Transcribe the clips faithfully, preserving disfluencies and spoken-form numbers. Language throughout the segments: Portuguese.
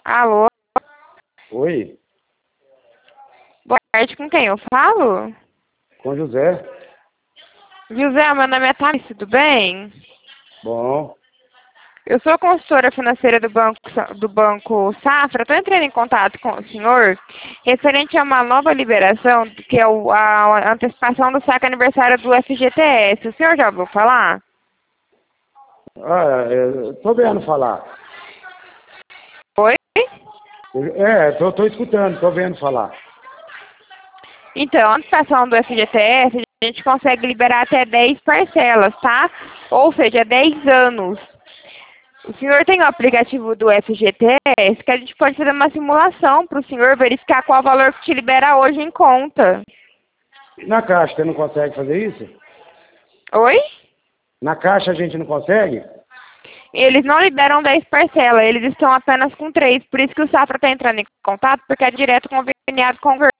Alô? Oi, Boa tarde, com quem eu falo? com José. José, meu nome é Thaís, tudo bem? Bom, Eu sou consultora financeira do Banco, Sa- do banco Safra. Estou entrando em contato com o senhor referente a uma nova liberação, que é o- a antecipação do saque aniversário do F G T S. O senhor já ouviu falar? ah, é, tô vendo falar. Oi? É, tô, tô escutando, tô vendo falar. Então, a antecipação do F G T S, a gente consegue liberar até dez parcelas, tá? Ou seja, dez anos. O senhor tem o aplicativo do F G T S, que a gente pode fazer uma simulação para o senhor verificar qual o valor que te libera hoje em conta. Na Caixa você não consegue fazer isso? Oi? Na Caixa a gente não consegue? Eles não liberam dez parcelas, eles estão apenas com três. Por isso que o Safra está entrando em contato, porque é direto conveniado com o governo.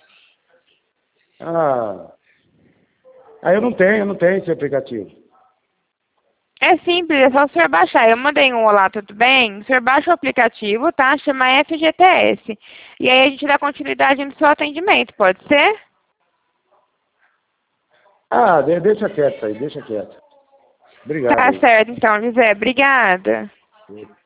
Ah, aí eu não tenho, eu não tenho esse aplicativo. É simples, é só o senhor baixar. Eu mandei um olá, tudo bem? O senhor baixa o aplicativo, tá? Chama F G T S. E aí a gente dá continuidade no seu atendimento, pode ser? Ah, de- deixa quieto aí, deixa quieto. Obrigado Tá aí. certo, então, José. Obrigada.